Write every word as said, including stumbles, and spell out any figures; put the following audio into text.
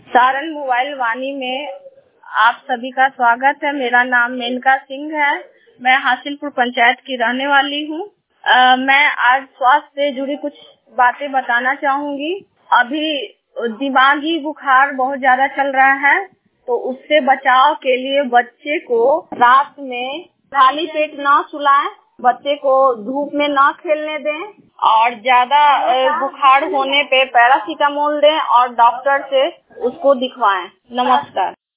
Saran mobile वाणी में आप सभी का स्वागत है। मेरा नाम मेनका सिंह है। मैं हासिलपुर पंचायत की रहने वाली हूँ। मैं आज स्वास्थ्य से जुड़ी कुछ बातें बताना चाहूंगी। अभी दिमागी बुखार बहुत ज्यादा चल रहा है, तो उससे बचाव के लिए बच्चे को रात में खाली पेट न सुलाएं, बच्चे को धूप में न खेलने दें और ज्यादा बुखार होने पे पैरासीटामोल दें और डॉक्टर से उसको दिखवाएं। नमस्कार।